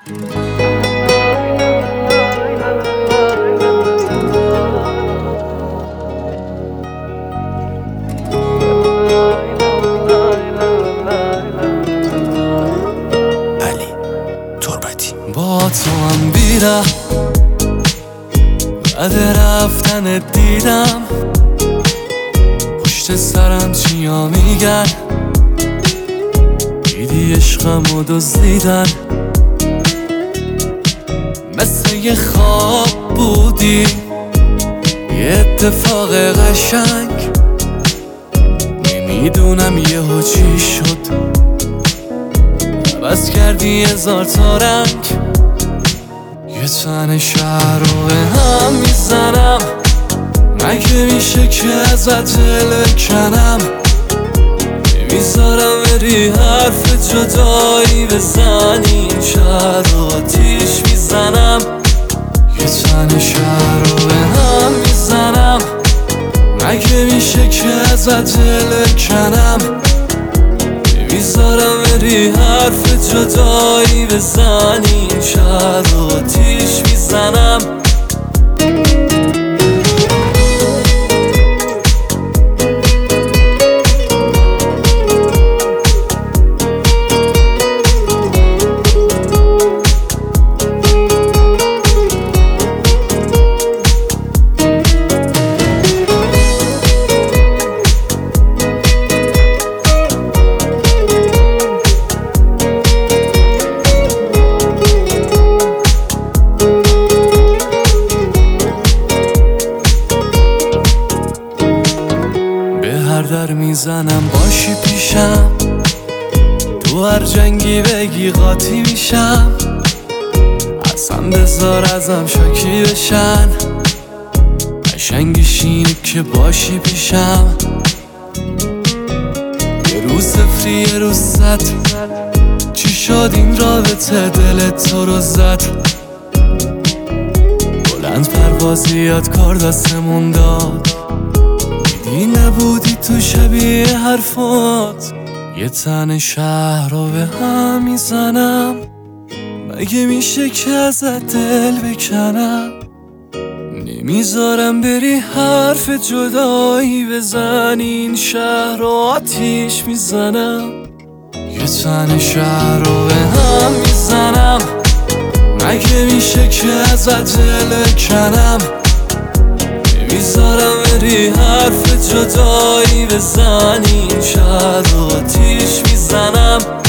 با تو هم بیرم بعد رفتن دیدم پشت سرم چیا میگن، دیدی عشقم و دزدیدن، مثل یه خواب بودی یه اتفاق قشنگ، نمیدونم یهو چی شد عوض کردی 1000 تا رنگ. یه تن شهر رو به هم میزنم، مگه میشه که ازت دل بکنم، نمیذارم بری حرف جدایی بزنی، این شهر رو آتیش میزنم. یه تن شهر رو به هم میزنم، مگه میشه که ازت دل بکنم، نمیذارم بری حرف جدایی بزنی، این شهر رو آتیش میزنم. در میزنم باشی پیشم، تو هر جنگی بگی قاطی میشم، اصلا بذار ازم شاکی بشن، قشنگیش اینه که باشی پیشم. یه روز صفری یه روز 100، چی شد این رابطه دلت تو رو زد، بلند پروازی یادگار دستمون داد، دیدی نبودی تو شبیه حرفات. یه تن شهر رو به هم میزنم، مگه میشه که ازت دل بکنم، نمیذارم بری حرف جدایی بزنی، این شهر رو آتیش میزنم. یه تن شهر رو به هم میزنم، مگه میشه که ازت دل بکنم، نمیذارم بری حرف جدایی بزنی، این شهر رو آتیش میزنم.